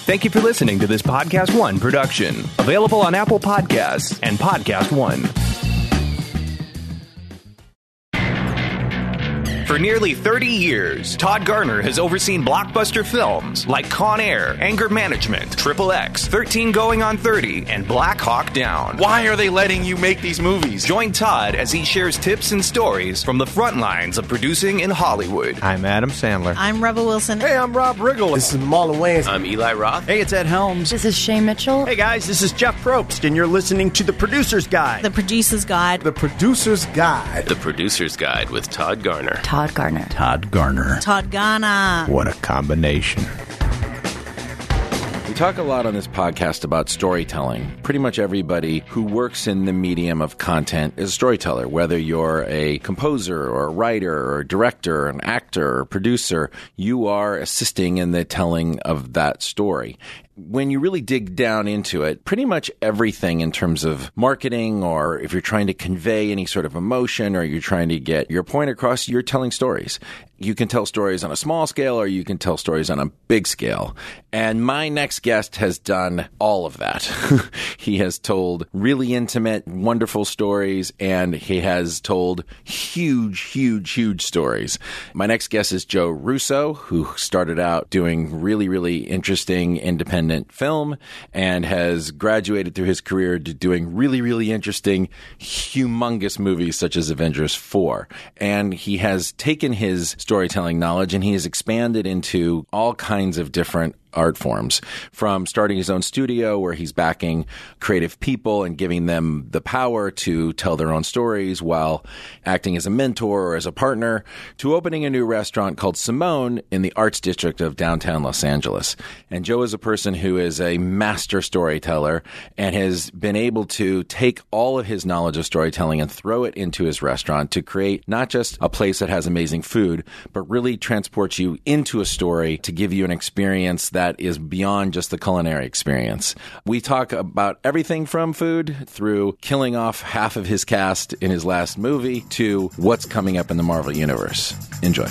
Thank you for listening to this Podcast One production. Available on Apple Podcasts and Podcast One. For nearly 30 years, Todd Garner has overseen blockbuster films like Con Air, Anger Management, Triple X, 13 Going on 30, and Black Hawk Down. Why are they letting you make these movies? Join Todd as he shares tips and stories from the front lines of producing in Hollywood. I'm Adam Sandler. I'm Rebel Wilson. Hey, I'm Rob Riggle. This is Marlon Wayans. I'm Eli Roth. Hey, it's Ed Helms. This is Shay Mitchell. Hey, guys, this is Jeff Probst, and you're listening to The Producer's Guide. The Producer's Guide. The Producer's Guide. The Producer's Guide with Todd Garner. Todd Garner. Todd Garner. Todd Garner. What a combination. We talk a lot on this podcast about storytelling. Pretty much everybody who works in the medium of content is a storyteller, whether you're a composer or a writer or a director, an actor or producer, you are assisting in the telling of that story. When you really dig down into it, pretty much everything in terms of marketing, or if you're trying to convey any sort of emotion or you're trying to get your point across, you're telling stories. You can tell stories on a small scale or you can tell stories on a big scale. And my next guest has done all of that. He has told really intimate, wonderful stories, and he has told huge stories. My next guest is Joe Russo, who started out doing really interesting independent film and has graduated through his career to doing really interesting, humongous movies such as Avengers 4. And he has taken his storytelling knowledge and he has expanded into all kinds of different art forms, from starting his own studio where he's backing creative people and giving them the power to tell their own stories while acting as a mentor or as a partner, to opening a new restaurant called Simone in the Arts District of downtown Los Angeles. And Joe is a person who is a master storyteller and has been able to take all of his knowledge of storytelling and throw it into his restaurant to create not just a place that has amazing food, but really transports you into a story to give you an experience that is beyond just the culinary experience. We talk about everything from food through killing off half of his cast in his last movie to what's coming up in the Marvel Universe. Enjoy.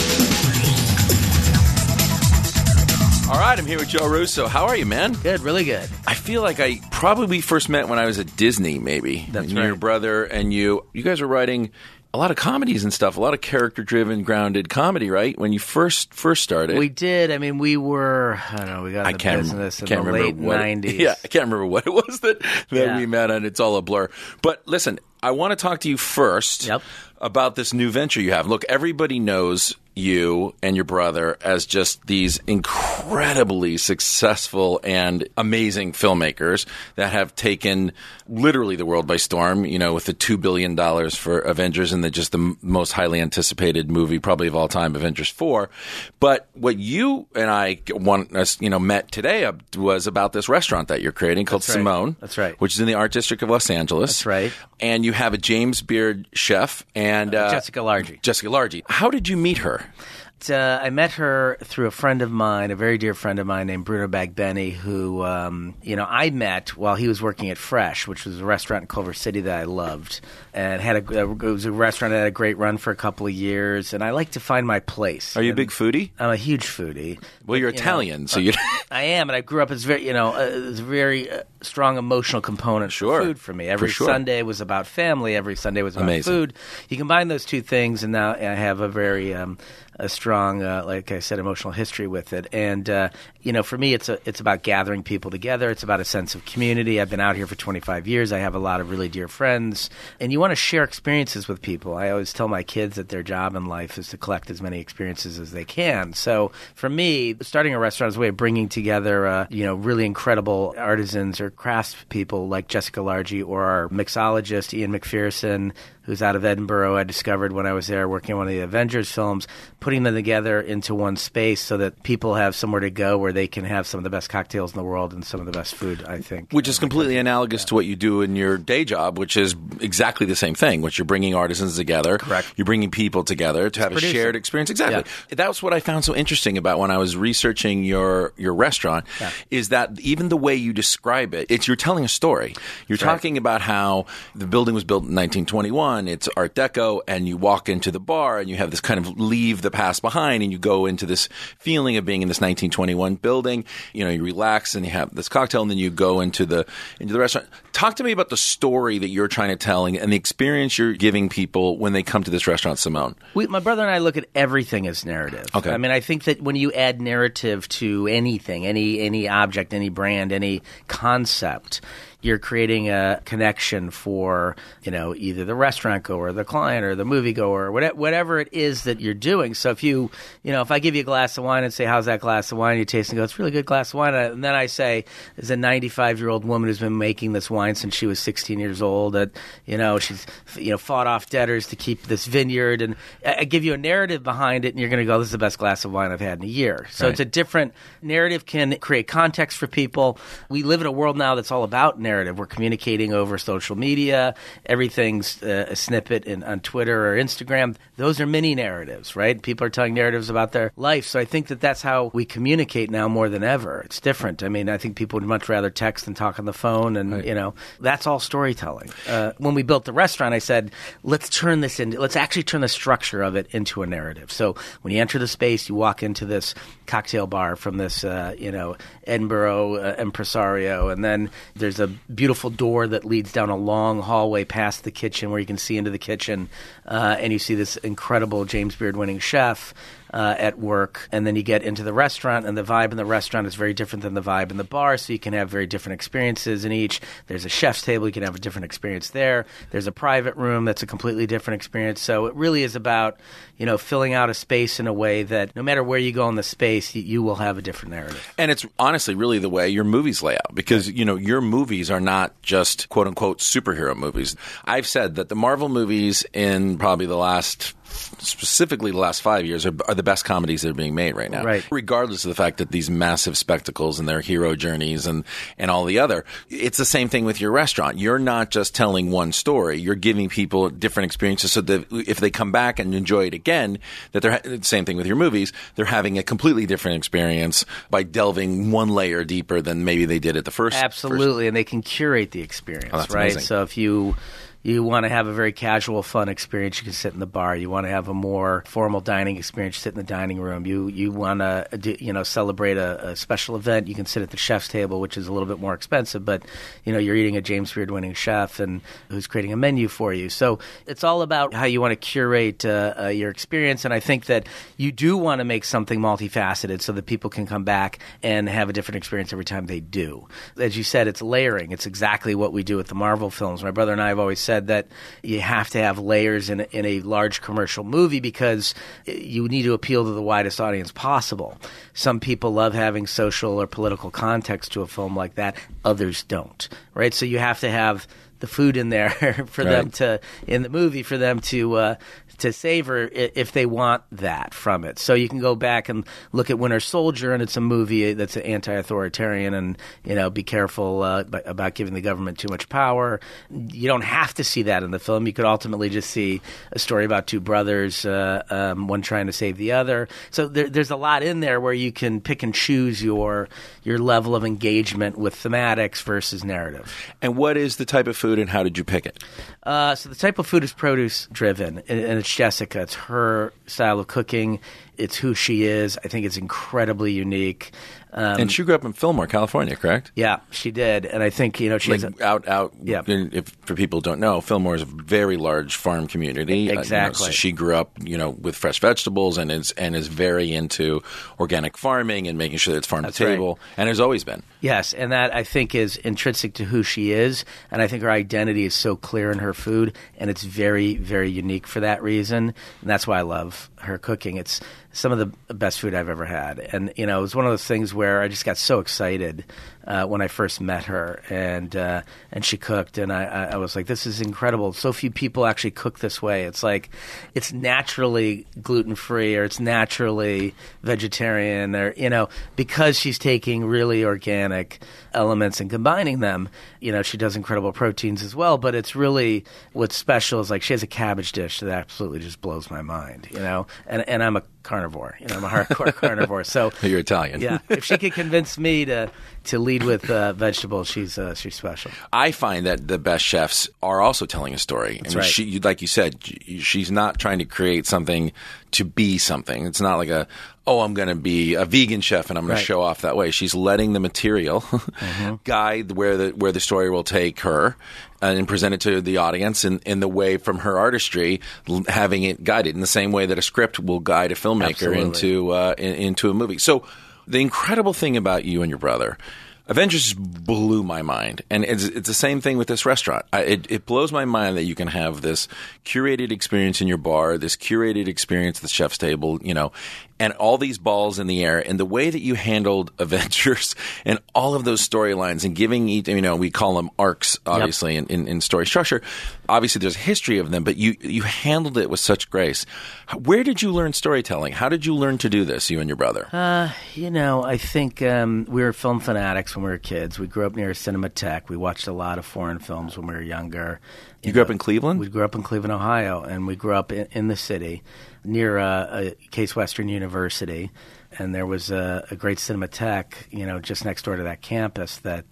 All right, I'm here with Joe Russo. How are you, man? Good, really good. I feel like I probably first met when I was at Disney, maybe. That's right. Your brother and you guys were writing a lot of comedies and stuff, a lot of character-driven, grounded comedy, right? When you first started. We did. I mean, we were, I don't know, we got in the business in the late 90s. Yeah, I can't remember what it was that we met, and it's all a blur. But listen, I want to talk to you first about this new venture you have. Look, everybody knows you and your brother as just these incredibly successful and amazing filmmakers that have taken literally the world by storm, with the $2 billion for Avengers and just the most highly anticipated movie probably of all time, Avengers 4. But what you and I met today was about this restaurant that you're creating called Simone. That's right. Which is in the Art District of Los Angeles. That's right. And you have a James Beard chef and Jessica Largy. Jessica Largy. How did you meet her? I met her through a friend of mine, a very dear friend of mine named Bruno Bagbeni, who, I met while he was working at Fresh, which was a restaurant in Culver City that I loved. And it was a restaurant that had a great run for a couple of years. And I like to find my place. Are you a big foodie? I'm a huge foodie. Well, you're Italian, so you. I am, and I grew up as very, it's a very strong emotional component for food for me. Every Sunday was about family. Every Sunday was about food. You combine those two things, and now I have a very a strong, like I said, emotional history with it. And for me, it's about gathering people together. It's about a sense of community. I've been out here for 25 years. I have a lot of really dear friends, and you want to share experiences with people. I always tell my kids that their job in life is to collect as many experiences as they can. So for me, starting a restaurant is a way of bringing together, really incredible artisans or craftspeople like Jessica Largy or our mixologist Ian McPherson, who's out of Edinburgh. I discovered when I was there working on one of the Avengers films, putting them together into one space so that people have somewhere to go where they can have some of the best cocktails in the world and some of the best food, I think. Which is completely analogous to what you do in your day job, which is exactly the same thing, which you're bringing artisans together. Correct. You're bringing people together to have a shared experience. Exactly. Yeah. That's what I found so interesting about when I was researching your restaurant, is that even the way you describe it, you're telling a story. You're talking about how the building was built in 1921, fun. It's Art Deco, and you walk into the bar and you have this kind of leave the past behind, and you go into this feeling of being in this 1921 building. You know, you relax and you have this cocktail, and then you go into the restaurant. Talk to me about the story that you're trying to tell and the experience you're giving people when they come to this restaurant, Simone. My brother and I look at everything as narrative. Okay. I mean, I think that when you add narrative to anything, any object, any brand, any concept, you're creating a connection for, you know, either the restaurant goer, the client, or the movie goer, or whatever it is that you're doing. So if I give you a glass of wine and say, how's that glass of wine? You taste and go, it's a really good glass of wine. And then I say, there's a 95-year-old woman who's been making this wine since she was 16 years old. That, she's, fought off debtors to keep this vineyard. And I give you a narrative behind it, and you're going to go, this is the best glass of wine I've had in a year. So It's a different narrative, can create context for people. We live in a world now that's all about narrative. We're communicating over social media. Everything's a snippet on Twitter or Instagram. Those are mini narratives, right? People are telling narratives about their life. So I think that that's how we communicate now more than ever. It's different. I mean, I think people would much rather text than talk on the phone. And, that's all storytelling. When we built the restaurant, I said, let's actually turn the structure of it into a narrative. So when you enter the space, you walk into this cocktail bar from this, Edinburgh impresario, and then there's a beautiful door that leads down a long hallway past the kitchen where you can see into the kitchen, and you see this incredible James Beard winning chef at work, and then you get into the restaurant, and the vibe in the restaurant is very different than the vibe in the bar, so you can have very different experiences in each. There's a chef's table, you can have a different experience there. There's a private room that's a completely different experience. So it really is about, filling out a space in a way that no matter where you go in the space, you will have a different narrative. And it's honestly really the way your movies lay out, because, your movies are not just quote-unquote superhero movies. I've said that the Marvel movies in probably specifically the last 5 years are the best comedies that are being made right now. Right. Regardless of the fact that these massive spectacles and their hero journeys and all the other, it's the same thing with your restaurant. You're not just telling one story. You're giving people different experiences so that if they come back and enjoy it again, that the same thing with your movies, they're having a completely different experience by delving one layer deeper than maybe they did at the first. Absolutely, and they can curate the experience, that's right? amazing. So if you want to have a very casual, fun experience, you can sit in the bar. You want to have a more formal dining experience, sit in the dining room. You want to, celebrate a special event, you can sit at the chef's table, which is a little bit more expensive, but, you're eating a James Beard winning chef and who's creating a menu for you. So it's all about how you want to curate your experience, and I think that you do want to make something multifaceted so that people can come back and have a different experience every time they do. As you said, it's layering. It's exactly what we do with the Marvel films. My brother and I have always said that you have to have layers in a large commercial movie because you need to appeal to the widest audience possible. Some people love having social or political context to a film like that. Others don't, right? So you have to have the food in there for them to, in the movie, for them to savor if they want that from it. So you can go back and look at Winter Soldier, and it's a movie that's anti-authoritarian and, be careful about giving the government too much power. You don't have to see that in the film. You could ultimately just see a story about two brothers, one trying to save the other. So there's a lot in there where you can pick and choose your level of engagement with thematics versus narrative. And what is the type of food, and how did you pick it? So the type of food is produce-driven, and it's Jessica. It's her style of cooking. It's who she is. I think it's incredibly unique. And she grew up in Fillmore, California, correct? Yeah, she did. And I think, she has out. Yeah. If for people who don't know, Fillmore is a very large farm community. Exactly. So she grew up, with fresh vegetables and is very into organic farming and making sure that it's farm to table, right. And has always been. Yes, and that I think is intrinsic to who she is, and I think her identity is so clear in her food, and it's very, very unique for that reason, and that's why I love her cooking. It's some of the best food I've ever had, and it was one of those things where I just got so excited when I first met her, and she cooked, and I was like, this is incredible. So few people actually cook this way. It's like it's naturally gluten-free, or it's naturally vegetarian, or because she's taking really organic elements and combining them. She does incredible proteins as well, but it's really what's special is like she has a cabbage dish that absolutely just blows my mind. And I'm a carnivore. I'm a hardcore carnivore. So you're Italian. Yeah. If she could convince me to lead with vegetables, she's special. I find that the best chefs are also telling a story. That's right. Like you said, she's not trying to create something to be something. It's not like I'm going to be a vegan chef and I'm going to show off that way. She's letting the material guide where the story will take her and present it to the audience in the way from her artistry, having it guided in the same way that a script will guide a filmmaker into a movie. So the incredible thing about you and your brother, Avengers blew my mind. And it's the same thing with this restaurant. It blows my mind that you can have this curated experience in your bar, this curated experience at the chef's table, and all these balls in the air, and the way that you handled Avengers and all of those storylines and giving each, we call them arcs, obviously, in story structure. Obviously, there's a history of them, but you handled it with such grace. Where did you learn storytelling? How did you learn to do this, you and your brother? I think we were film fanatics when we were kids. We grew up near Cinematheque. We watched a lot of foreign films when we were younger. You grew up in Cleveland? We grew up in Cleveland, Ohio, and we grew up in the city near Case Western University. And there was a great Cinematheque, just next door to that campus that,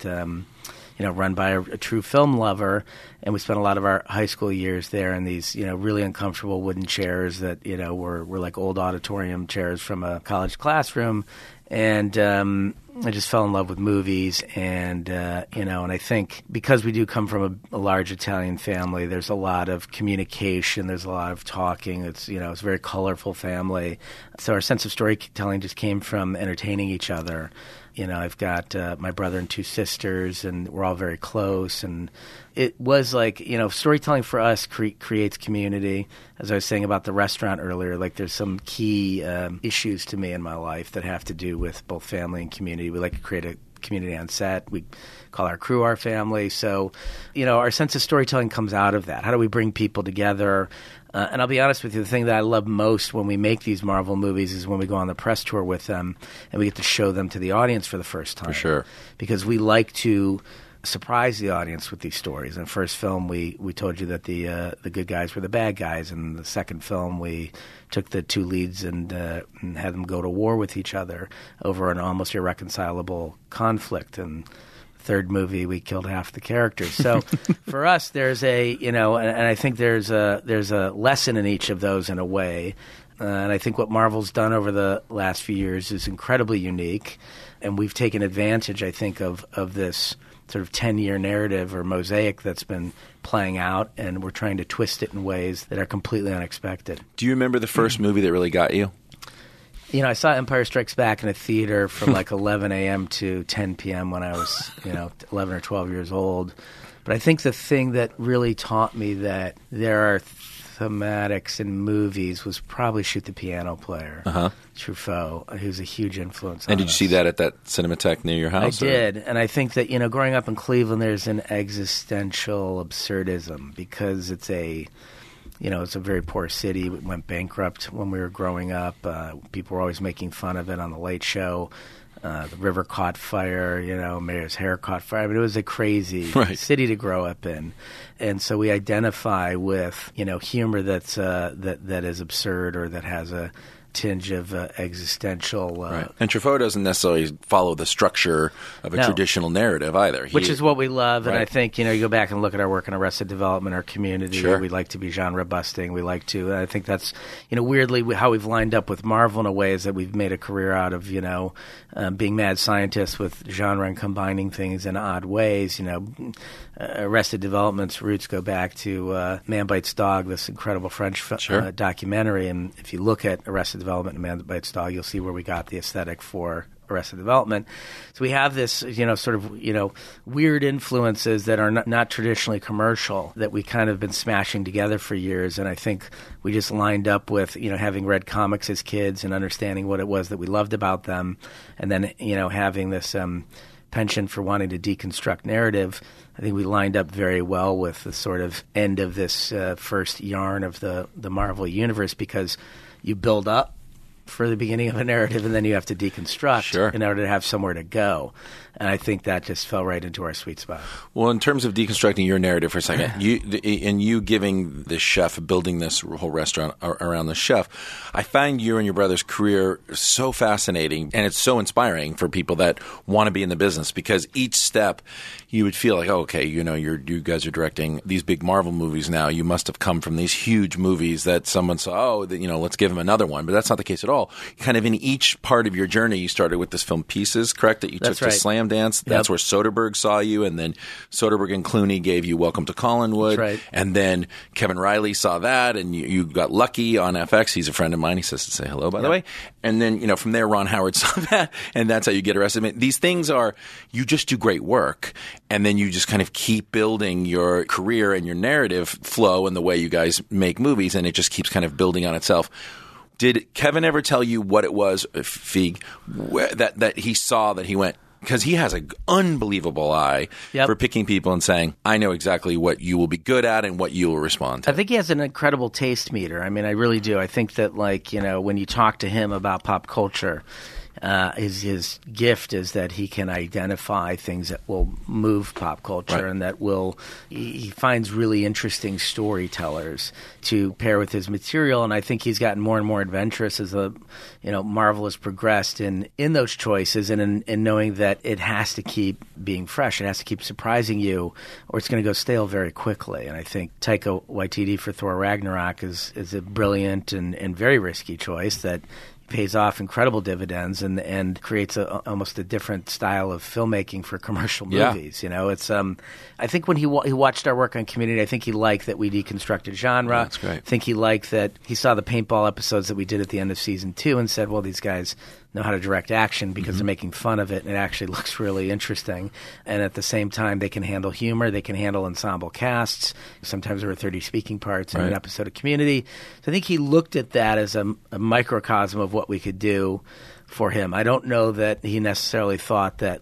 run by a true film lover. And we spent a lot of our high school years there in these, really uncomfortable wooden chairs that, were like old auditorium chairs from a college classroom. And I just fell in love with movies, and and I think because we do come from a large Italian family, there's a lot of communication, there's a lot of talking. It's it's a very colorful family, so our sense of storytelling just came from entertaining each other. I've got my brother and two sisters, and we're all very close. And it was like, storytelling for us creates community. As I was saying about the restaurant earlier, like there's some key issues to me in my life that have to do with both family and community. We like to create a community on set. We call our crew our family. So, our sense of storytelling comes out of that. How do we bring people together? And I'll be honest with you, the thing that I love most when we make these Marvel movies is when we go on the press tour with them and we get to show them to the audience for the first time. For sure. Because we like to surprise the audience with these stories. In the first film, we told you that the good guys were the bad guys. In the second film, we took the two leads and had them go to war with each other over an almost irreconcilable conflict. And third movie, we killed half the characters. So for us, there's and I think there's a lesson in each of those in a way. And I think what Marvel's done over the last few years is incredibly unique. And we've taken advantage, I think, of this sort of 10-year narrative or mosaic that's been playing out, and we're trying to twist it in ways that are completely unexpected. Do you remember the first movie that really got you? I saw Empire Strikes Back in a theater from like 11 a.m. to 10 p.m. when I was, 11 or 12 years old. But I think the thing that really taught me that there are thematics in movies was probably Shoot the Piano Player, Truffaut, who's a huge influence on And did you see that at that Cinematheque near your house? I did. And I think that, growing up in Cleveland, there's an existential absurdism because it's it's a very poor city. It went bankrupt when we were growing up. People were always making fun of it on The Late Show. The river caught fire, Mayor's hair caught fire. I mean, it was a crazy city to grow up in. And so we identify with, humor that is absurd or that has a tinge of existential. Right. And Truffaut doesn't necessarily follow the structure of a traditional narrative either. Which is what we love. And I think, you go back and look at our work in Arrested Development, our community. Sure. We like to be genre busting. We like to, and I think that's, weirdly how we've lined up with Marvel in a way is that we've made a career out of, being mad scientists with genre and combining things in odd ways. Arrested Development's roots go back to Man Bites Dog, this incredible French documentary. And if you look at Arrested Development and Man Bites Dog, you'll see where we got the aesthetic for Arrested Development. So we have this, weird influences that are not traditionally commercial that we kind of been smashing together for years. And I think we just lined up with, having read comics as kids and understanding what it was that we loved about them. And then, having this penchant for wanting to deconstruct narrative. I think we lined up very well with the sort of end of this first yarn of the Marvel Universe because you build up for the beginning of a narrative, and then you have to deconstruct in order to have somewhere to go. And I think that just fell right into our sweet spot. Well, in terms of deconstructing your narrative for a second, you giving the chef, building this whole restaurant around the chef, I find you and your brother's career so fascinating, and it's so inspiring for people that want to be in the business, because each step you would feel like, oh, okay, you guys are directing these big Marvel movies now. You must have come from these huge movies that someone saw, let's give him another one. But that's not the case at all. Kind of in each part of your journey, you started with this film Pieces, correct, that you took to Slam Dance. That's where Soderbergh saw you, and then Soderbergh and Clooney gave you Welcome to Collinwood. That's right. And then Kevin Riley saw that, and you got lucky on FX. He's a friend of mine. He says to say hello, by the way. And then, from there, Ron Howard saw that, and that's how you get arrested. I mean, these things are, you just do great work, and then you just kind of keep building your career and your narrative flow and the way you guys make movies, and it just keeps kind of building on itself. Did Kevin ever tell you what it was, Feig, that he saw, that he went, because he has an unbelievable eye for picking people and saying, I know exactly what you will be good at and what you will respond to. I think he has an incredible taste meter. I mean, I really do. I think that, when you talk to him about pop culture, his gift is that he can identify things that will move pop culture and that he finds really interesting storytellers to pair with his material. And I think he's gotten more and more adventurous as Marvel has progressed in those choices and in knowing that it has to keep being fresh. It has to keep surprising you, or it's going to go stale very quickly. And I think Taika Waititi for Thor Ragnarok is a brilliant and very risky choice that pays off incredible dividends and creates almost a different style of filmmaking for commercial movies. It's I think when he watched our work on Community, I think he liked that we deconstructed genre. That's great. I think he liked that he saw the paintball episodes that we did at the end of season 2 and said, well, these guys know how to direct action because they're making fun of it, and it actually looks really interesting. And at the same time, they can handle humor. They can handle ensemble casts. Sometimes there are 30 speaking parts in an episode of Community. So I think he looked at that as a microcosm of what we could do for him. I don't know that he necessarily thought that,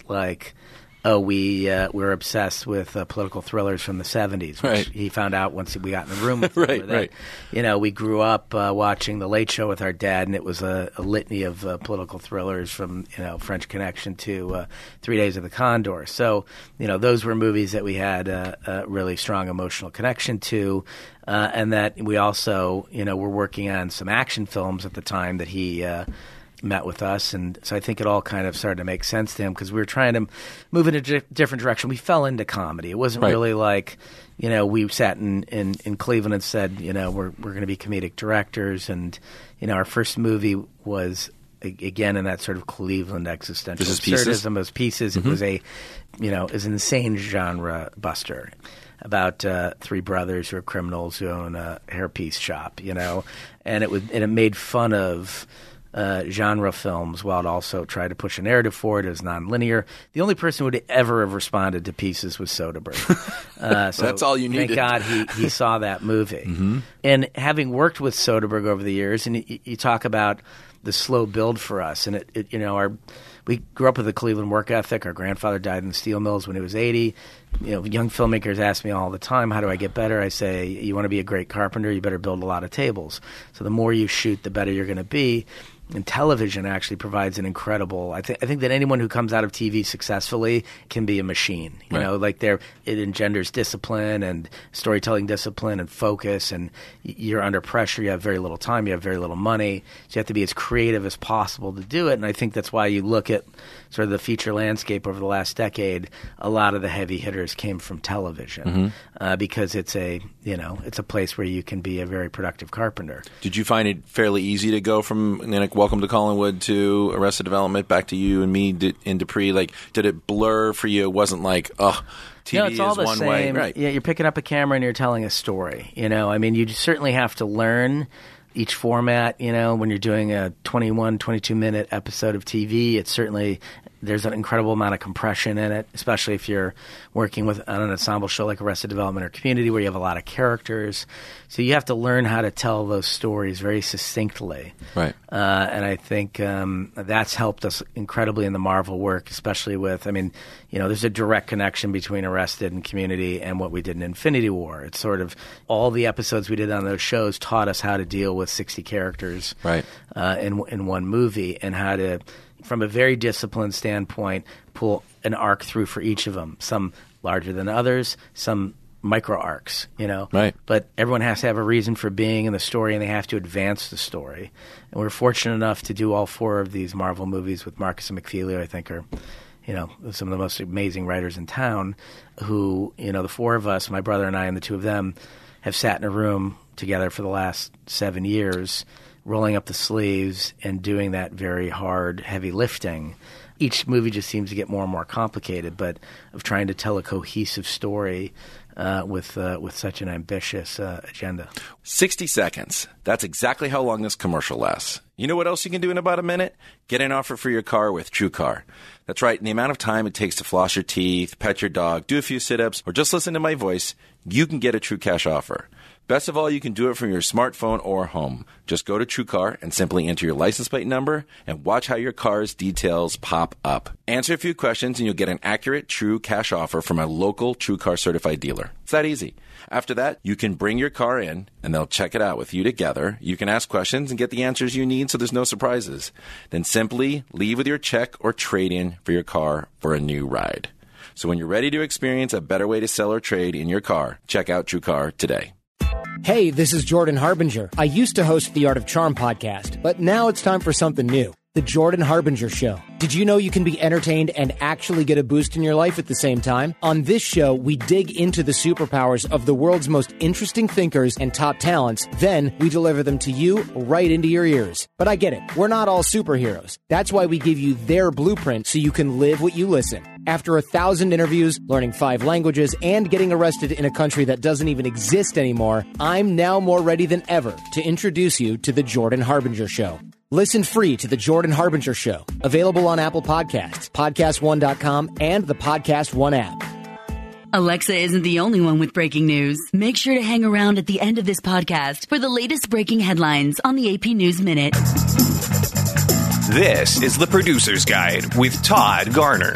we're obsessed with political thrillers from the 70s, which he found out once we got in the room with him. We grew up watching The Late Show with our dad, and it was a litany of political thrillers from, French Connection to 3 Days of the Condor. So, those were movies that we had a really strong emotional connection to, and that we also, were working on some action films at the time that he met with us, and so I think it all kind of started to make sense to him because we were trying to move in a different direction. We fell into comedy. It wasn't really like, we sat in Cleveland and said, we're going to be comedic directors, and our first movie was again in that sort of Cleveland existential absurdism. Those Pieces. It was is an insane genre buster about 3 brothers who are criminals who own a hairpiece shop, and it made fun of genre films while it also tried to push a narrative forward. It was nonlinear. The only person who would ever have responded to Pieces was Soderbergh. So that's all you needed. Thank God he saw that movie. And having worked with Soderbergh over the years, and you talk about the slow build for us, and we grew up with a Cleveland work ethic. Our grandfather died in the steel mills when he was 80. Young filmmakers ask me all the time, how do I get better? I say, you want to be a great carpenter, you better build a lot of tables. So the more you shoot, the better you're going to be. And television actually provides an incredible. I think that anyone who comes out of TV successfully can be a machine. It engenders discipline and storytelling discipline and focus. And you're under pressure. You have very little time. You have very little money. So you have to be as creative as possible to do it. And I think that's why you look at sort of the feature landscape over the last decade. A lot of the heavy hitters came from television because it's a place where you can be a very productive carpenter. Did you find it fairly easy to go from Welcome to Collinwood to Arrested Development back to you and me in Dupree? Did it blur for you? It wasn't like, TV it's all is the one same. way. Right. Yeah, you're picking up a camera and you're telling a story. You certainly have to learn each format. When you're doing a 21, 22-minute episode of TV, it's certainly There's an incredible amount of compression in it, especially if you're working on an ensemble show like Arrested Development or Community, where you have a lot of characters. So you have to learn how to tell those stories very succinctly. Right. And I think that's helped us incredibly in the Marvel work, especially with, there's a direct connection between Arrested and Community and what we did in Infinity War. It's sort of all the episodes we did on those shows taught us how to deal with 60 characters in one movie, and how to, from a very disciplined standpoint, pull an arc through for each of them. Some larger than others, some micro arcs, Right. But everyone has to have a reason for being in the story, and they have to advance the story. And we're fortunate enough to do all 4 of these Marvel movies with Marcus and McFeely, who I think are, some of the most amazing writers in town, who, the 4 of us, my brother and I and the 2 of them, have sat in a room together for the last 7 years, rolling up the sleeves and doing that very hard, heavy lifting. Each movie just seems to get more and more complicated, but of trying to tell a cohesive story with such an ambitious agenda. 60 seconds. That's exactly how long this commercial lasts. You know what else you can do in about a minute? Get an offer for your car with TrueCar. That's right. In the amount of time it takes to floss your teeth, pet your dog, do a few sit-ups, or just listen to my voice, you can get a True Cash offer. Best of all, you can do it from your smartphone or home. Just go to TrueCar and simply enter your license plate number and watch how your car's details pop up. Answer a few questions and you'll get an accurate True Cash offer from a local TrueCar certified dealer. It's that easy. After that, you can bring your car in and they'll check it out with you together. You can ask questions and get the answers you need so there's no surprises. Then simply leave with your check or trade-in for your car for a new ride. So when you're ready to experience a better way to sell or trade in your car, check out TrueCar today. Hey, this is Jordan Harbinger. I used to host the Art of Charm podcast, but now it's time for something new. The Jordan Harbinger Show. Did you know you can be entertained and actually get a boost in your life at the same time? On this show, we dig into the superpowers of the world's most interesting thinkers and top talents. Then we deliver them to you right into your ears. But I get it. We're not all superheroes. That's why we give you their blueprint so you can live what you listen. After 1,000 interviews, learning 5 languages, and getting arrested in a country that doesn't even exist anymore, I'm now more ready than ever to introduce you to The Jordan Harbinger Show. Listen free to The Jordan Harbinger Show. Available on Apple Podcasts, PodcastOne.com, and the Podcast One app. Alexa isn't the only one with breaking news. Make sure to hang around at the end of this podcast for the latest breaking headlines on the AP News Minute. This is The Producer's Guide with Todd Garner.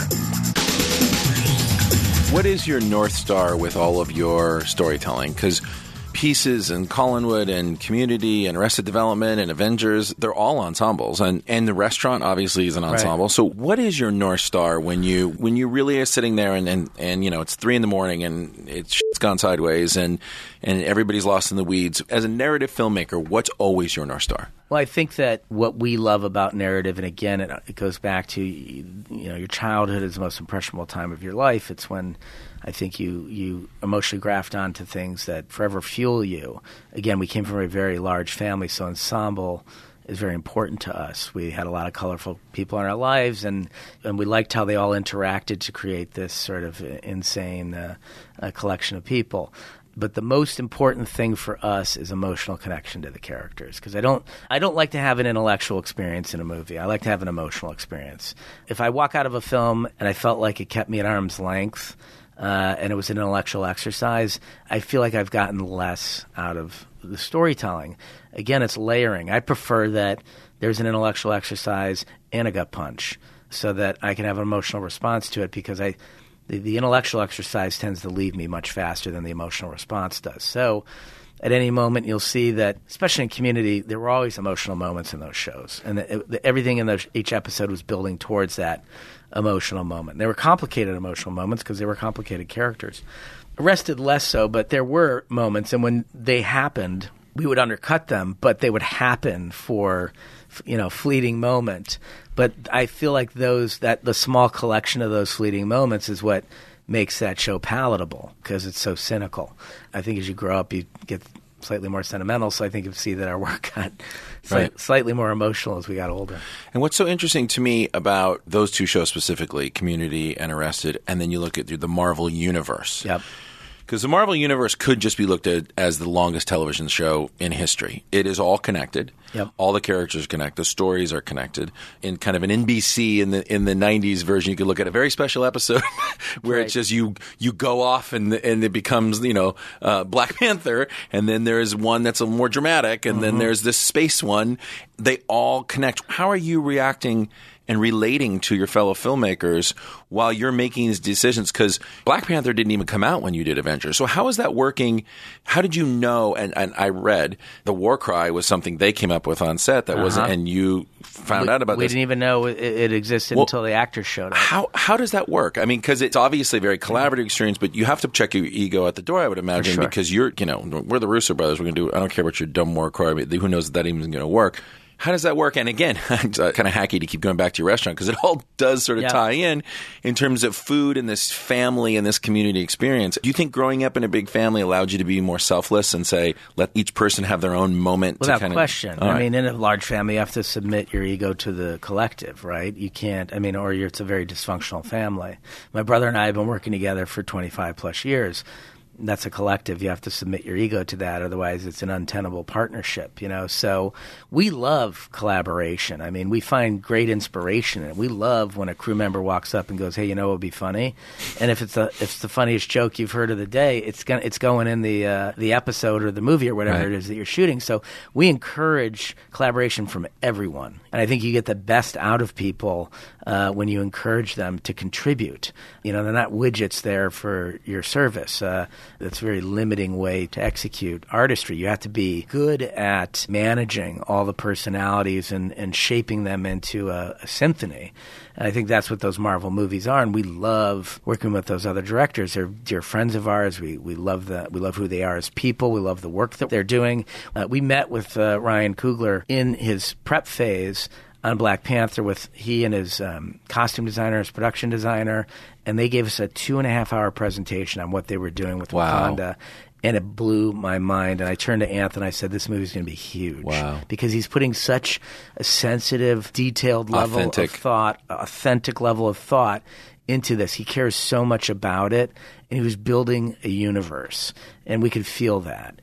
What is your North Star with all of your storytelling? Because Pieces and Collinwood and Community and Arrested Development and Avengers, they're all ensembles. And The Restaurant obviously is an ensemble. Right. So what is your North Star when you really are sitting there and it's 3 a.m. and it's gone sideways and everybody's lost in the weeds? As a narrative filmmaker, what's always your North Star? Well, I think that what we love about narrative, and again, it goes back to your childhood is the most impressionable time of your life. It's when I think you emotionally graft onto things that forever fuel you. Again, we came from a very large family, so ensemble is very important to us. We had a lot of colorful people in our lives, and we liked how they all interacted to create this sort of insane collection of people. But the most important thing for us is emotional connection to the characters, because I don't like to have an intellectual experience in a movie. I like to have an emotional experience. If I walk out of a film and I felt like it kept me at arm's length and it was an intellectual exercise, I feel like I've gotten less out of the storytelling. Again, it's layering. I prefer that there's an intellectual exercise and a gut punch so that I can have an emotional response to it, because the intellectual exercise tends to leave me much faster than the emotional response does. So at any moment you'll see that, especially in Community, there were always emotional moments in those shows. And everything in each episode was building towards that emotional moment. They were complicated emotional moments because they were complicated characters. Arrested less so, but there were moments, and when they happened, we would undercut them, but they would happen for fleeting moment. But I feel like the small collection of those fleeting moments is what makes that show palatable, because it's so cynical. I think as you grow up, you get slightly more sentimental, so I think you see that our work got slightly more emotional as we got older. And what's so interesting to me about those 2 shows specifically, Community and Arrested, and then you look at the Marvel Universe. Yep. Because the Marvel Universe could just be looked at as the longest television show in history. It is all connected. Yep. All the characters are connected. The stories are connected. In kind of an NBC in the 90s version, you could look at a very special episode where it's just you go off and it becomes, Black Panther, and then there's one that's a little more dramatic, and then there's this space one. They all connect. How are you reacting and relating to your fellow filmmakers while you're making these decisions? Because Black Panther didn't even come out when you did Avengers. So how is that working? How did you know? And I read the war cry was something they came up with on set that wasn't, and you found out about this. We didn't even know it existed until the actors showed up. How does that work? I mean, because it's obviously a very collaborative experience, but you have to check your ego at the door, I would imagine, because we're the Russo brothers. We're going to do, I don't care about your dumb war cry. Who knows if that even is going to work? How does that work? And again, it's kind of hacky to keep going back to your restaurant because it all does sort of tie in terms of food and this family and this community experience. Do you think growing up in a big family allowed you to be more selfless and say, let each person have their own moment? Without question. I mean, in a large family, you have to submit your ego to the collective, right? You can't, or it's a very dysfunctional family. My brother and I have been working together for 25 plus years. That's a collective. You have to submit your ego to that. Otherwise, it's an untenable partnership, So we love collaboration. I mean, we find great inspiration in it. We love when a crew member walks up and goes, hey, what would be funny? And if it's the funniest joke you've heard of the day, it's going in the episode or the movie or whatever it is that you're shooting. So we encourage collaboration from everyone. And I think you get the best out of people when you encourage them to contribute. They're not widgets there for your service. That's a very limiting way to execute artistry. You have to be good at managing all the personalities and shaping them into a symphony. And I think that's what those Marvel movies are, and we love working with those other directors. They're dear friends of ours. We love who they are as people. We love the work that they're doing. We met with Ryan Coogler in his prep phase on Black Panther with he and his costume designer, his production designer, and they gave us a 2.5-hour presentation on what they were doing with Wakanda. And it blew my mind. And I turned to Anthony and I said, this movie's going to be huge. Wow. Because he's putting such a sensitive, detailed level of thought, authentic level of thought into this. He cares so much about it. And he was building a universe. And we could feel that.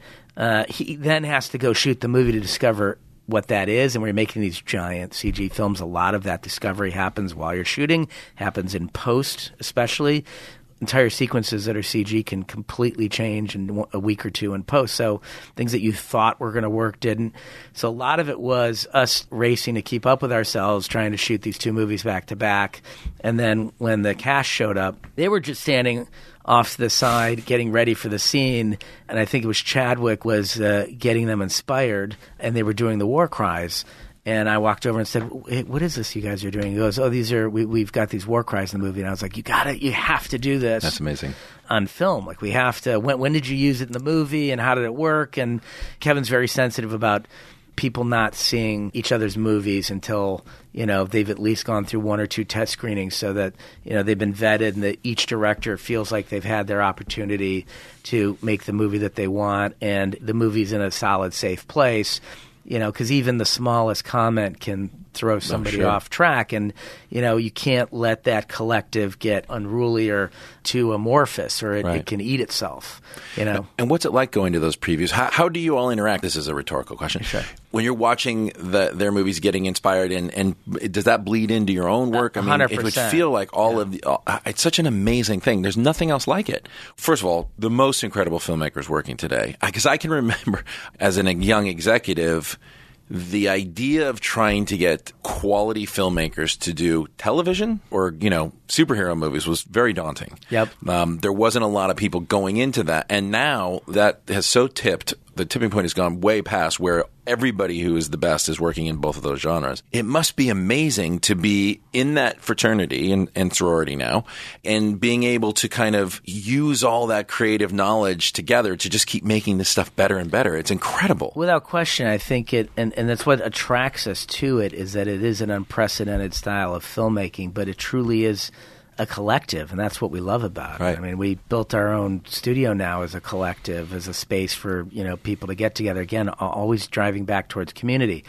He then has to go shoot the movie to discover what that is, and we're making these giant CG films. A lot of that discovery happens while you're shooting, happens in post especially. Entire sequences that are CG can completely change in a week or two in post. So things that you thought were going to work didn't. So a lot of it was us racing to keep up with ourselves, trying to shoot these two movies back to back. And then when the cast showed up, they were just standing off to the side, getting ready for the scene, and I think it was Chadwick was getting them inspired, and they were doing the war cries. And I walked over and said, hey, what is this you guys are doing? He goes, these are we've got these war cries in the movie. And I was like, you have to do this. That's amazing. On film. Like, we have to, when did you use it in the movie, and how did it work? And Kevin's very sensitive about people not seeing each other's movies until, they've at least gone through 1 or 2 test screenings so that, they've been vetted and that each director feels like they've had their opportunity to make the movie that they want and the movie's in a solid, safe place. Because even the smallest comment can throw somebody off track. And, you can't let that collective get unruly or too amorphous, or it can eat itself, And what's it like going to those previews? How do you all interact? This is a rhetorical question. Sure. When you're watching their movies getting inspired, and does that bleed into your own work? I mean, 100%. It would feel like it's such an amazing thing. There's nothing else like it. First of all, the most incredible filmmakers working today. Because I can remember as a young executive, the idea of trying to get quality filmmakers to do television or, superhero movies was very daunting. Yep. There wasn't a lot of people going into that. And now that has so tipped, the tipping point has gone way past where everybody who is the best is working in both of those genres. It must be amazing to be in that fraternity and sorority now and being able to kind of use all that creative knowledge together to just keep making this stuff better and better. It's incredible. Without question, I think it, and that's what attracts us to it, is that it is an unprecedented style of filmmaking, but it truly is a collective, and that's what we love about it. Right. I mean, we built our own studio now as a collective, as a space for people to get together. Again, always driving back towards community.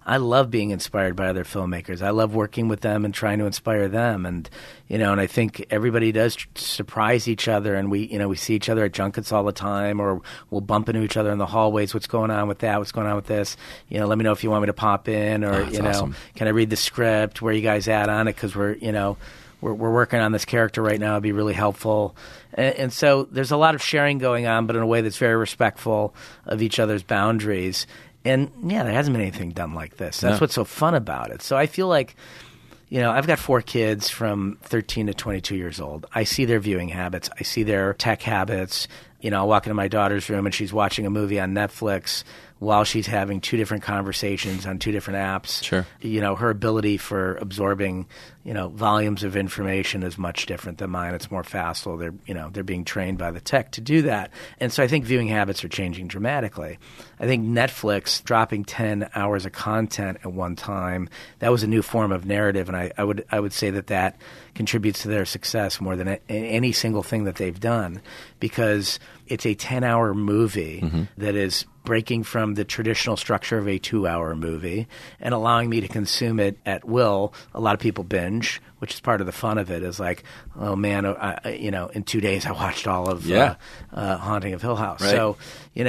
I love being inspired by other filmmakers. I love working with them and trying to inspire them. And, and I think everybody does surprise each other, and we see each other at junkets all the time, or we'll bump into each other in the hallways. What's going on with that? What's going on with this? Let me know if you want me to pop in, or, awesome. Can I read the script? Where you guys at on it? Because we're working on this character right now. It'd be really helpful. And so there's a lot of sharing going on, but in a way that's very respectful of each other's boundaries. And, there hasn't been anything done like this. That's what's so fun about it. So I feel like, I've got 4 kids from 13 to 22 years old. I see their viewing habits. I see their tech habits. I'll walk into my daughter's room and she's watching a movie on Netflix while she's having 2 different conversations on 2 different apps. Sure. Her ability for absorbing, volumes of information is much different than mine. It's more facile. They're being trained by the tech to do that. And so I think viewing habits are changing dramatically. I think Netflix dropping 10 hours of content at one time, that was a new form of narrative, and I would say that contributes to their success more than any single thing that they've done, because it's a 10-hour movie that is breaking from the traditional structure of a 2-hour movie and allowing me to consume it at will. A lot of people binge, which is part of the fun of it, is like, oh man, in 2 days I watched all of Haunting of Hill House. Right. So,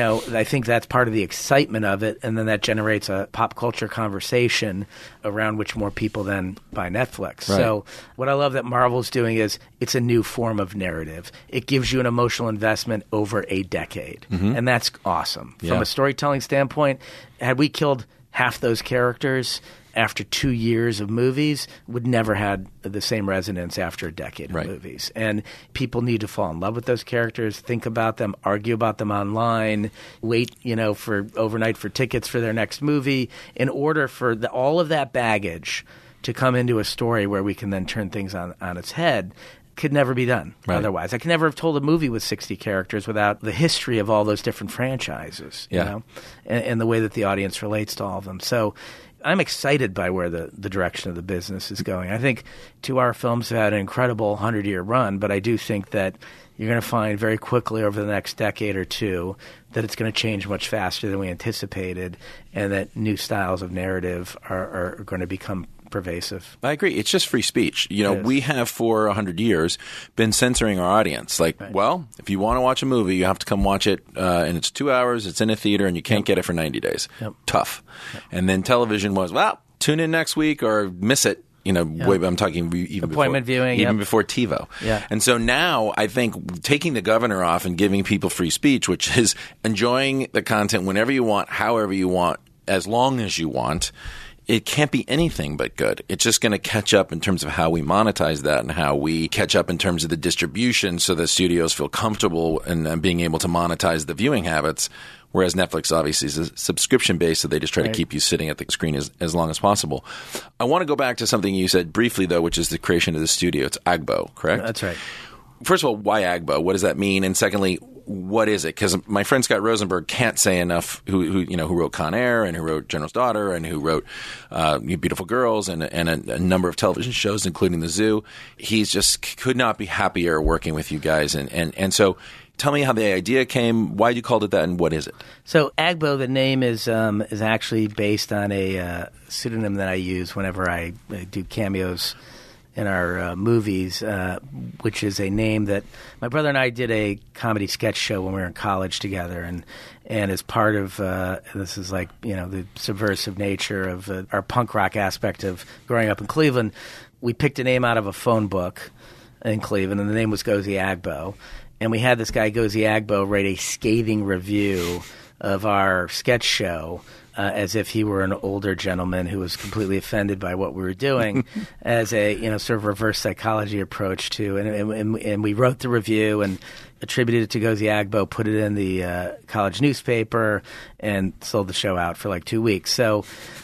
I think that's part of the excitement of it, and then that generates a pop culture conversation around which more people then buy Netflix. Right. So what I love that Marvel's doing is it's a new form of narrative. It gives you an emotional investment over a decade, and that's awesome. From a storytelling standpoint, had we killed half those characters after 2 years of movies, would never had the same resonance after a decade of movies. And people need to fall in love with those characters, think about them, argue about them online, wait, for overnight for tickets for their next movie, in order for all of that baggage to come into a story where we can then turn things on its head. Could never be done otherwise. I could never have told a movie with 60 characters without the history of all those different franchises, and the way that the audience relates to all of them. So I'm excited by where the direction of the business is going. I think 2-hour films have had an incredible 100-year run, but I do think that you're going to find very quickly over the next decade or two that it's going to change much faster than we anticipated, and that new styles of narrative are going to become pervasive. I agree. It's just free speech. We have for 100 years been censoring our audience. Well, if you want to watch a movie, you have to come watch it, and it's 2 hours, it's in a theater, and you can't get it for 90 days. Tough. And then television was, tune in next week or miss it. I'm talking even appointment viewing, even before TiVo. Yeah. And so now I think taking the governor off and giving people free speech, which is enjoying the content whenever you want, however you want, as long as you want, it can't be anything but good. It's just going to catch up in terms of how we monetize that and how we catch up in terms of the distribution so that studios feel comfortable in being able to monetize the viewing habits, whereas Netflix obviously is subscription-based, so they just try to keep you sitting at the screen as long as possible. I want to go back to something you said briefly, though, which is the creation of the studio. It's Agbo, correct? That's right. First of all, why Agbo? What does that mean? And secondly, what is it? Because my friend Scott Rosenberg can't say enough. Who wrote Con Air and who wrote General's Daughter and who wrote Beautiful Girls and a number of television shows, including The Zoo. He's just could not be happier working with you guys. And so, tell me how the idea came. Why you called it that, and what is it? So Agbo, the name is actually based on a pseudonym that I use whenever I do cameos in our movies, which is a name that my brother and I did a comedy sketch show when we were in college together, and as part of this is like the subversive nature of our punk rock aspect of growing up in Cleveland. We picked a name out of a phone book in Cleveland, and the name was Gozi Agbo, and we had this guy Gozi Agbo write a scathing review of our sketch show. As if he were an older gentleman who was completely offended by what we were doing, as a sort of reverse psychology approach to, and we wrote the review and attributed it to Gozi Agbo, put it in the college newspaper, and sold the show out for like 2 weeks. So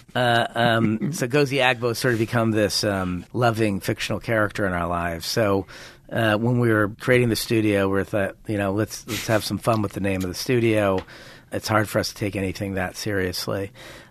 Gozi Agbo sort of become this loving fictional character in our lives. So when we were creating the studio, we thought, let's have some fun with the name of the studio. It's hard for us to take anything that seriously.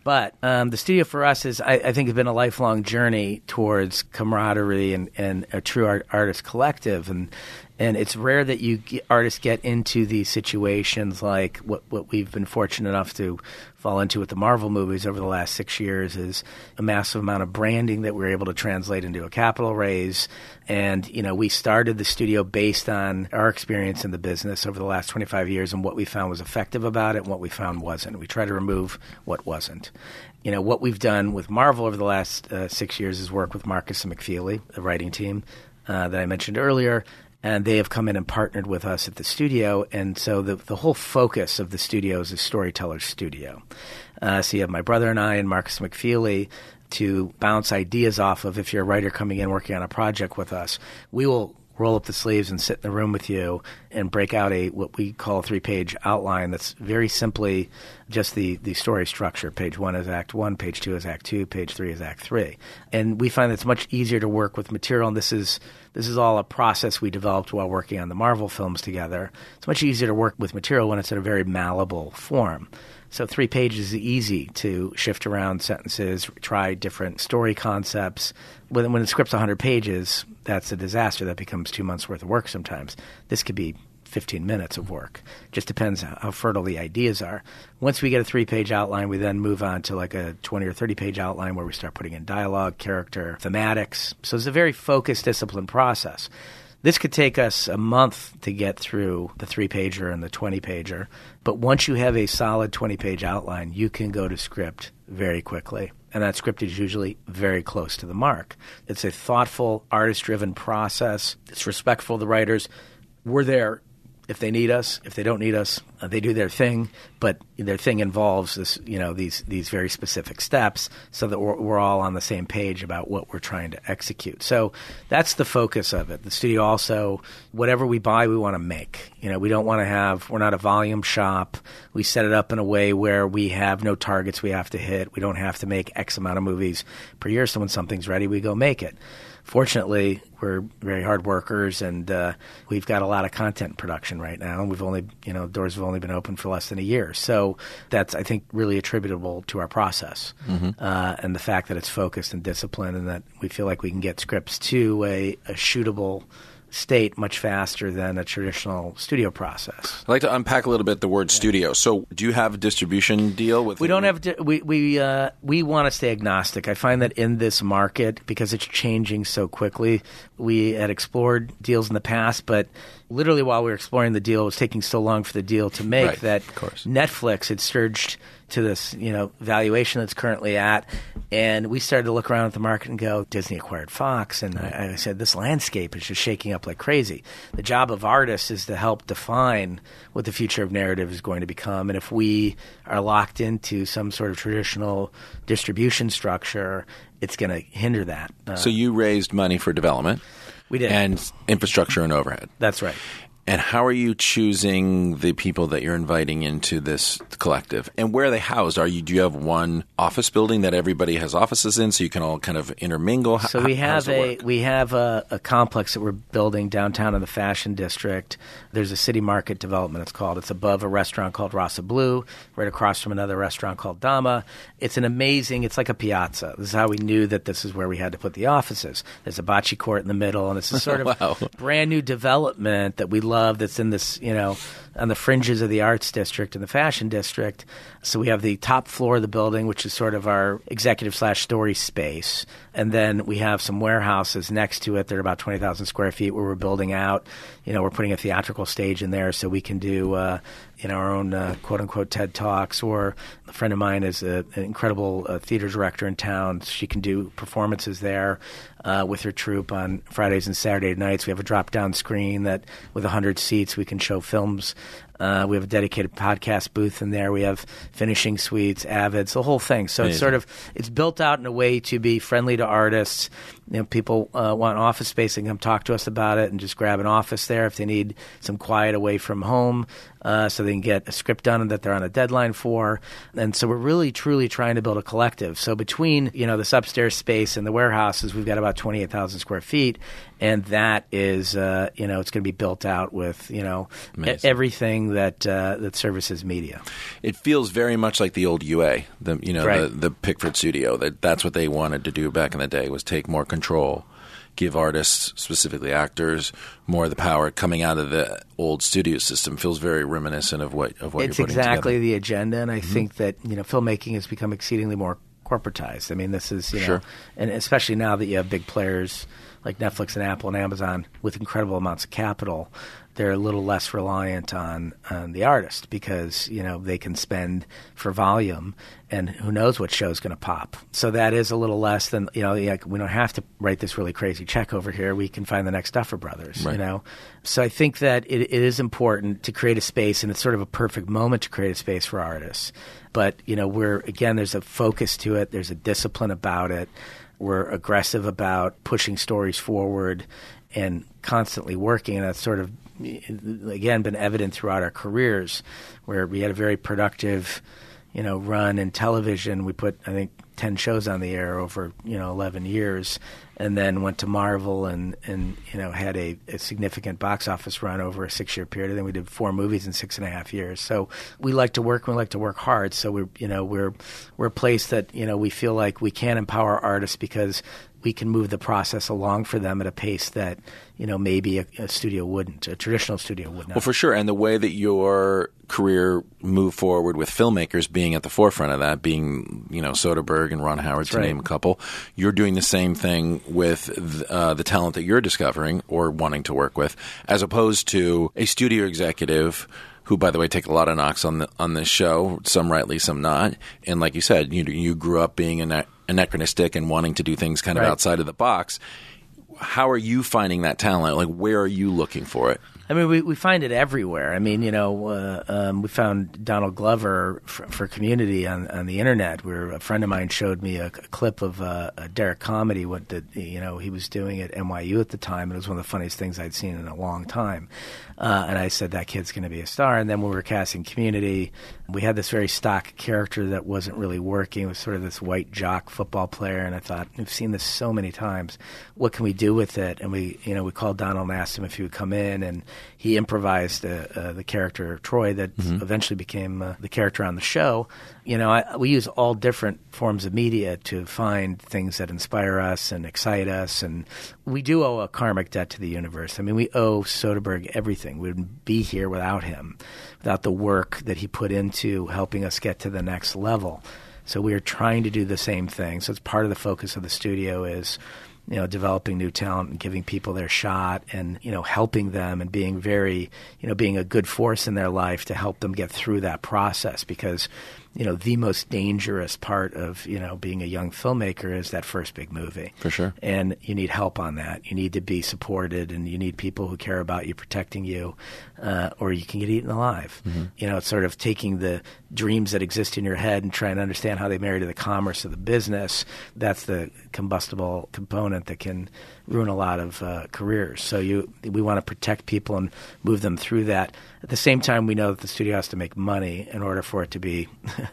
But the studio for us is, I think, has been a lifelong journey towards camaraderie and a true artist collective. And it's rare that artists get into these situations like what we've been fortunate enough to fall into with the Marvel movies over the last 6 years, is a massive amount of branding that we're able to translate into a capital raise. And, we started the studio based on our experience in the business over the last 25 years and what we found was effective about it and what we found wasn't. We try to remove what wasn't. What we've done with Marvel over the last 6 years is work with Marcus and McFeely, the writing team that I mentioned earlier. And they have come in and partnered with us at the studio. And so the whole focus of the studio is a storyteller studio. So you have my brother and I and Marcus McFeely to bounce ideas off of. If you're a writer coming in working on a project with us, we will roll up the sleeves and sit in the room with you and break out what we call a 3-page outline that's very simply just the story structure. Page 1 is Act 1, Page 2 is Act 2, Page 3 is Act 3. And we find it's much easier to work with material, and this is all a process we developed while working on the Marvel films together. It's much easier to work with material when it's in a very malleable form. So 3 pages is easy to shift around sentences, try different story concepts. When the script's 100 pages, that's a disaster. That becomes 2 months' worth of work sometimes. This could be 15 minutes of work. Just depends how fertile the ideas are. Once we get a 3-page outline, we then move on to like a 20 or 30-page outline where we start putting in dialogue, character, thematics. So it's a very focused, disciplined process. This could take us a month to get through the 3-pager and the 20-pager, but once you have a solid 20-page outline, you can go to script very quickly, and that script is usually very close to the mark. It's a thoughtful, artist-driven process. It's respectful of the writers. We're there if they need us. If they don't need us, they do their thing, but their thing involves this, these very specific steps so that we're all on the same page about what we're trying to execute. So that's the focus of it. The studio also, whatever we buy, we want to make. We don't want to we're not a volume shop. We set it up in a way where we have no targets we have to hit. We don't have to make X amount of movies per year. So when something's ready, we go make it. Fortunately, we're very hard workers, and we've got a lot of content production right now. And we've only, doors have only been open for less than a year. So that's, I think, really attributable to our process and the fact that it's focused and disciplined, and that we feel like we can get scripts to a shootable state much faster than a traditional studio process. I'd like to unpack a little bit the word studio. So do you have a distribution deal with We don't have we want to stay agnostic. I find that in this market, because it's changing so quickly, we had explored deals in the past, but literally while we were exploring the deal, it was taking so long for the deal to make that Netflix had surged to this, valuation that's currently at. And we started to look around at the market and go, Disney acquired Fox. And I said, this landscape is just shaking up like crazy. The job of artists is to help define what the future of narrative is going to become. And if we are locked into some sort of traditional distribution structure, it's going to hinder that. So you raised money for development. We did. And infrastructure and overhead. That's right. And how are you choosing the people that you're inviting into this collective? And where are they housed? Do you have one office building that everybody has offices in, so you can all kind of intermingle? So we have a complex that we're building downtown in the Fashion District. There's a City Market development, it's called. It's above a restaurant called Rasa Blue, right across from another restaurant called Dama. It's it's like a piazza. This is how we knew that this is where we had to put the offices. There's a bocce court in the middle, and it's a sort of brand new development that we love, that's in this, on the fringes of the Arts District and the Fashion District. So we have the top floor of the building, which is sort of our executive/story space. And then we have some warehouses next to it. They're about 20,000 square feet where we're building out. We're putting a theatrical stage in there so we can do our own quote-unquote TED Talks. Or a friend of mine is an incredible theater director in town. She can do performances there with her troupe on Fridays and Saturday nights. We have a drop-down screen that with 100 seats we can show films. We have a dedicated podcast booth in there. We have finishing suites, Avids, the whole thing. So it's built out in a way to be friendly to artists. People want office space, they can come talk to us about it and just grab an office there if they need some quiet away from home, so they can get a script done that they're on a deadline for. And so we're really, truly trying to build a collective. So between this upstairs space and the warehouses, we've got about 28,000 square feet. And that is, it's going to be built out with, everything that services media. It feels very much like the old UA, the Pickford Studio. That's what they wanted to do back in the day, was take more control, give artists, specifically actors, more of the power. Coming out of the old studio system feels very reminiscent of what you're putting together. It's exactly the agenda, and I think that filmmaking has become exceedingly more corporatized. I mean, this is Sure. And especially now that you have big players like Netflix and Apple and Amazon with incredible amounts of capital, they're a little less reliant on the artist because, they can spend for volume, and who knows what show's going to pop. So that is a little less than, we don't have to write this really crazy check over here. We can find the next Duffer Brothers, right. So I think that it is important to create a space, and it's sort of a perfect moment to create a space for artists. But, there's a focus to it. There's a discipline about it. We're aggressive about pushing stories forward and constantly working, and that's sort of, again, been evident throughout our careers, where we had a very productive, run in television. We put, I think, 10 shows on the air over, 11 years, and then went to Marvel and had a significant box office run over a 6-year period. And then we did 4 movies in 6.5 years. So we like to work, and we like to work hard. So we're a place that, we feel like we can empower artists because we can move the process along for them at a pace that, maybe a studio wouldn't, a traditional studio would not. Well, for sure. And the way that your career moved forward with filmmakers being at the forefront of that, being, Soderbergh and Ron Howard, to name a couple, you're doing the same thing with the talent that you're discovering or wanting to work with, as opposed to a studio executive who, by the way, take a lot of knocks on this show, some rightly, some not. And like you said, you grew up being anachronistic and wanting to do things kind of outside of the box. How are you finding that talent? Like, where are you looking for it? I mean, we find it everywhere. I mean, we found Donald Glover for Community on the internet, where a friend of mine showed me a clip of a Derek comedy, he was doing at NYU at the time. It was one of the funniest things I'd seen in a long time. And I said, that kid's going to be a star. And then when we were casting Community, we had this very stock character that wasn't really working. It was sort of this white jock football player. And I thought, we've seen this so many times. What can we do with it? And we called Donald and asked him if he would come in, and he improvised the character Troy that eventually became the character on the show. We use all different forms of media to find things that inspire us and excite us, and we do owe a karmic debt to the universe. I mean, we owe Soderbergh everything. We wouldn't be here without him, without the work that he put into helping us get to the next level. So we are trying to do the same thing. So it's part of the focus of the studio is developing new talent and giving people their shot and, helping them and being very, being a good force in their life to help them get through that process, because, the most dangerous part of, being a young filmmaker is that first big movie. For sure. And you need help on that. You need to be supported, and you need people who care about you, protecting you, or you can get eaten alive. Mm-hmm. It's sort of taking the dreams that exist in your head and trying to understand how they marry to the commerce of the business. That's the combustible component that can ruin a lot of careers. So we want to protect people and move them through that. At the same time, we know that the studio has to make money in order for it to be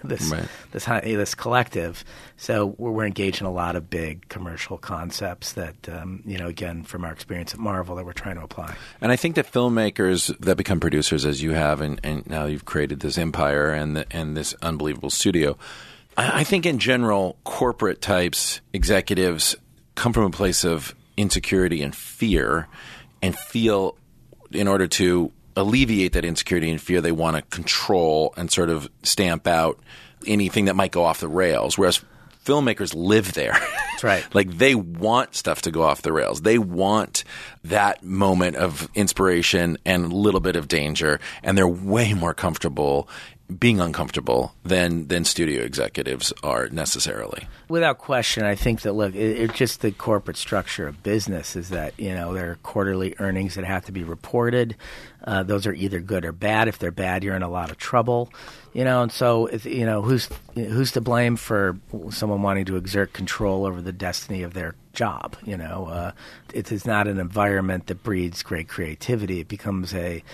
this collective. So we're engaged in a lot of big commercial concepts that, again, from our experience at Marvel, that we're trying to apply. And I think that filmmakers that become producers, as you have, and now you've created this empire and this unbelievable studio, I think in general, corporate types, executives come from a place of insecurity and fear, and feel in order to alleviate that insecurity and fear, they want to control and sort of stamp out anything that might go off the rails, whereas filmmakers live there. That's right. Like, they want stuff to go off the rails. They want that moment of inspiration and a little bit of danger, and they're way more comfortable being uncomfortable than studio executives are necessarily. Without question, I think that, look, it's just the corporate structure of business is that, there are quarterly earnings that have to be reported. Those are either good or bad. If they're bad, you're in a lot of trouble. And so, who's to blame for someone wanting to exert control over the destiny of their job. It is not an environment that breeds great creativity. It becomes a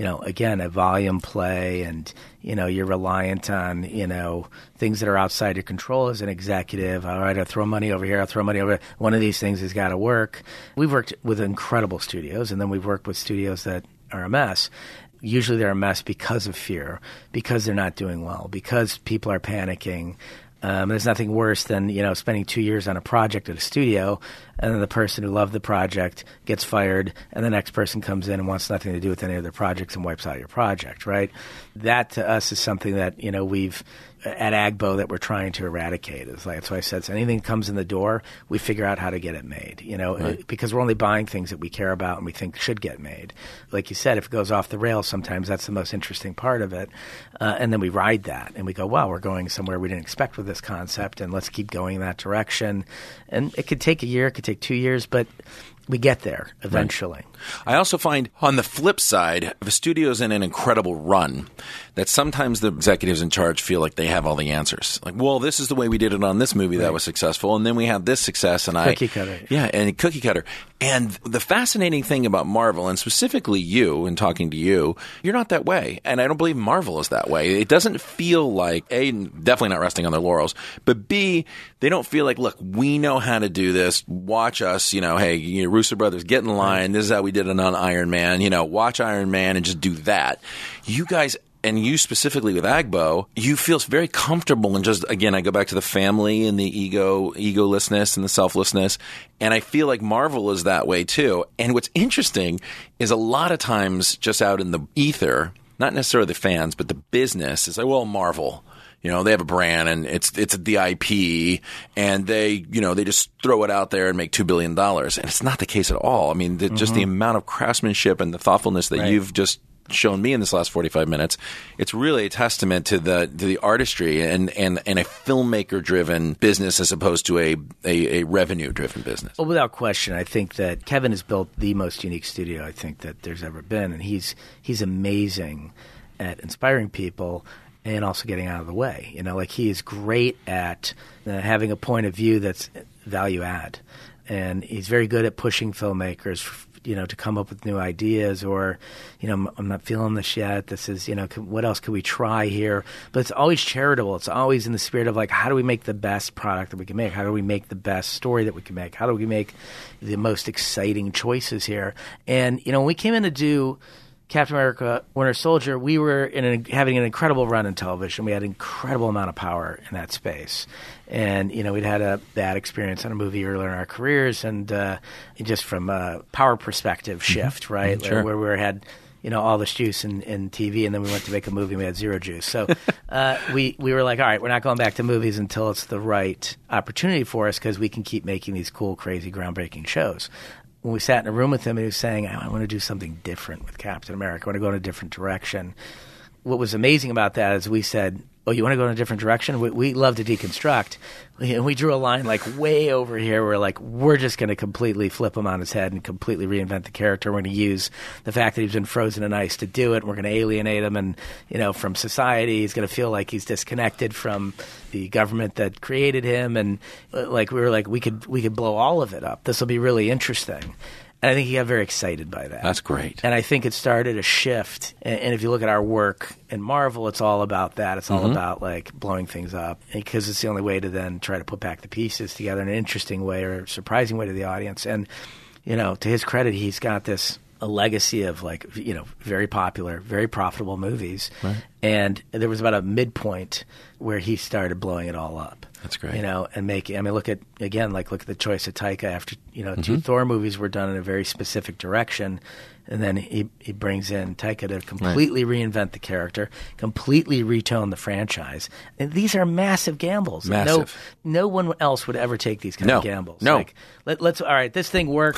volume play, and you're reliant on things that are outside your control as an executive. All right, I'll throw money over here. I'll throw money over there. One of these things has got to work. We've worked with incredible studios, and then we've worked with studios that are a mess. Usually they're a mess because of fear, because they're not doing well, because people are panicking. There's nothing worse than spending 2 years on a project at a studio, and then the person who loved the project gets fired, and the next person comes in and wants nothing to do with any of their projects and wipes out your project, right? That to us is something that we've at Agbo that we're trying to eradicate. That's why I said, so anything that comes in the door, we figure out how to get it made. Right. Because we're only buying things that we care about and we think should get made. Like you said, if it goes off the rails, sometimes that's the most interesting part of it, and then we ride that and we go, wow, we're going somewhere we didn't expect with this concept, and let's keep going in that direction. And it could take a year, it could take 2 years, but we get there eventually. Right. I also find on the flip side, if a studio's in an incredible run, that sometimes the executives in charge feel like they have all the answers. Like, well, this is the way we did it on this movie that was successful, and then we had this success, and cookie cutter. Yeah, and cookie cutter. And the fascinating thing about Marvel, and specifically you, and talking to you, you're not that way. And I don't believe Marvel is that way. It doesn't feel like, A, definitely not resting on their laurels, but B, they don't feel like, look, we know how to do this. Watch us, hey, Russo brothers, get in line. This is how we did it on Iron Man. Watch Iron Man and just do that. You guys, and you specifically with Agbo, you feel very comfortable in just, again, I go back to the family and the egolessness and the selflessness. And I feel like Marvel is that way too. And what's interesting is a lot of times just out in the ether, not necessarily the fans, but the business is like, well, Marvel. They have a brand, and it's the IP, and they just throw it out there and make $2 billion. And it's not the case at all. I mean, just the amount of craftsmanship and the thoughtfulness that you've just shown me in this last 45 minutes, it's really a testament to the artistry and a filmmaker-driven business as opposed to a revenue-driven business. Well, without question, I think that Kevin has built the most unique studio I think that there's ever been, and he's amazing at inspiring people and also getting out of the way. He is great at having a point of view that's value add. And he's very good at pushing filmmakers, to come up with new ideas, or, I'm not feeling this yet. This is, what else could we try here? But it's always charitable. It's always in the spirit of how do we make the best product that we can make? How do we make the best story that we can make? How do we make the most exciting choices here? And, when we came in to do Captain America, Winter Soldier, we were having an incredible run in television. We had an incredible amount of power in that space. And, we'd had a bad experience on a movie earlier in our careers, and just from a power perspective shift, right? Sure. Where we had, all this juice in TV, and then we went to make a movie and we had zero juice. So we were like, all right, we're not going back to movies until it's the right opportunity for us, because we can keep making these cool, crazy, groundbreaking shows. When we sat in a room with him, and he was saying, I want to do something different with Captain America. I want to go in a different direction. What was amazing about that is we said, oh, you want to go in a different direction? We love to deconstruct. And we drew a line way over here. We're just going to completely flip him on his head and completely reinvent the character. We're going to use the fact that he's been frozen in ice to do it. We're going to alienate him and, from society. He's going to feel like he's disconnected from the government that created him. And we were we could blow all of it up. This will be really interesting. And I think he got very excited by that. That's great. And I think it started a shift. And if you look at our work in Marvel, it's all about that. It's all about blowing things up, because it's the only way to then try to put back the pieces together in an interesting way or a surprising way to the audience. And, to his credit, he's got a legacy of very popular, very profitable movies. Right. And there was about a midpoint where he started blowing it all up. That's great. And making, look at the choice of Taika after, 2 Thor movies were done in a very specific direction. And then he brings in Taika to completely reinvent the character, completely retone the franchise. And these are massive gambles. Massive. No one else would ever take these kind of gambles. No. Let's all right, this thing worked.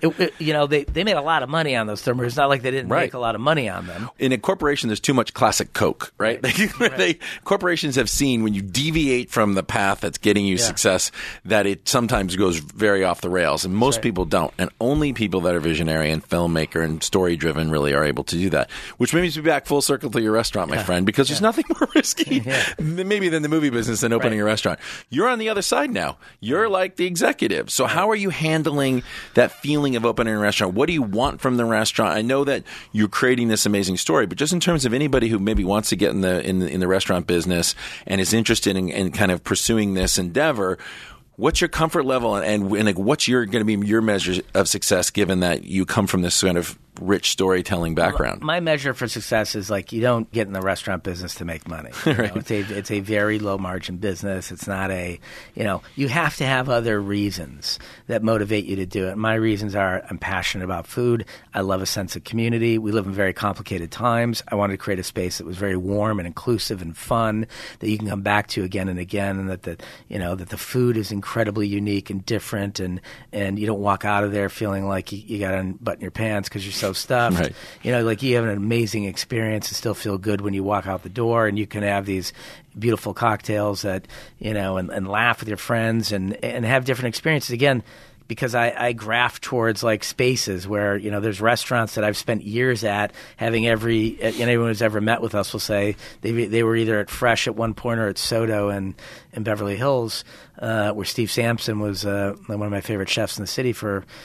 They made a lot of money on those Thor movies. It's not like they didn't make a lot of money on them. In a corporation, there's too much classic Coke, right? Corporations have seen when you deviate from the path that's getting you success, that it sometimes goes very off the rails. And most people don't. And only people that are visionary and filmmaker and story-driven really are able to do that. Which brings me back full circle to your restaurant, my friend, because there's nothing more risky maybe than the movie business than opening a restaurant. You're on the other side now. You're like the executive. So how are you handling that feeling of opening a restaurant? What do you want from the restaurant? I know that you're creating this amazing story, but just in terms of anybody who maybe wants to get in the restaurant business and is interested in kind of pursuing this endeavor, what's your comfort level and like what's going to be your measure of success given that you come from this kind of rich storytelling background? My measure for success is like you don't get in the restaurant business to make money. Right. It's a very low margin business. It's not you have to have other reasons that motivate you to do it. My reasons are I'm passionate about food. I love a sense of community. We live in very complicated times. I wanted to create a space that was very warm and inclusive and fun that you can come back to again and again, and that the food is incredibly unique and different, and you don't walk out of there feeling like you got to unbutton your pants because you're so stuffed. Right. You have an amazing experience and still feel good when you walk out the door, and you can have these beautiful cocktails that and laugh with your friends and have different experiences. Again, because I graft towards like spaces where there's restaurants that I've spent years at, having anyone who's ever met with us will say they were either at Fresh at one point or at Soto in Beverly Hills, where Steve Sampson was one of my favorite chefs in the city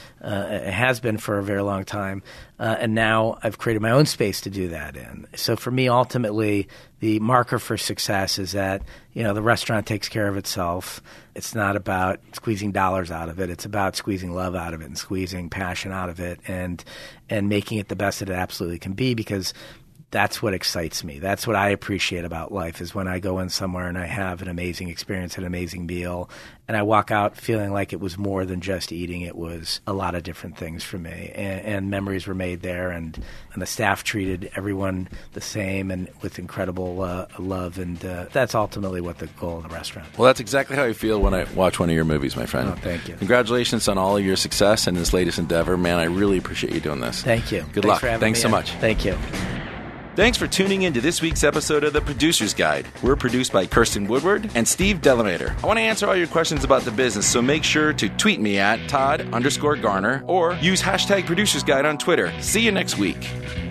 has been for a very long time, and now I've created my own space to do that in. So for me, ultimately, the marker for success is that the restaurant takes care of itself. It's not about squeezing dollars out of it. It's about squeezing love out of it and squeezing passion out of it and making it the best that it absolutely can be, because that's what excites me. That's what I appreciate about life, is when I go in somewhere and I have an amazing experience, an amazing meal, and I walk out feeling like it was more than just eating. It was a lot of different things for me, and memories were made there, and the staff treated everyone the same and with incredible love, and that's ultimately what the goal of the restaurant. Well, that's exactly how I feel when I watch one of your movies, my friend. Oh, thank you. Congratulations on all of your success and this latest endeavor. Man, I really appreciate you doing this. Thank you. Good luck. Thanks so much. Thank you. Thanks for tuning in to this week's episode of The Producer's Guide. We're produced by Kirsten Woodward and Steve Delamater. I want to answer all your questions about the business, so make sure to tweet me at Todd_Garner or use hashtag Producer's Guide on Twitter. See you next week.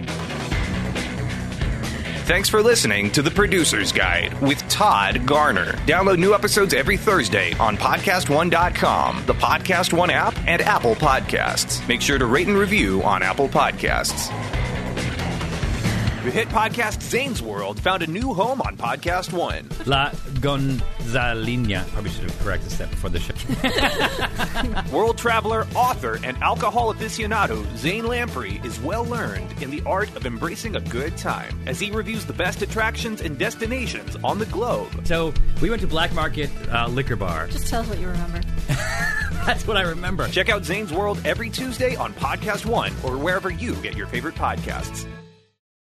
Thanks for listening to The Producer's Guide with Todd Garner. Download new episodes every Thursday on PodcastOne.com, the Podcast One app, and Apple Podcasts. Make sure to rate and review on Apple Podcasts. The hit podcast Zane's World found a new home on Podcast One. La Gonzalina. Probably should have corrected that before the show. World traveler, author, and alcohol aficionado Zane Lamprey is well learned in the art of embracing a good time as he reviews the best attractions and destinations on the globe. So we went to Black Market Liquor Bar. Just tell us what you remember. That's what I remember. Check out Zane's World every Tuesday on Podcast One or wherever you get your favorite podcasts.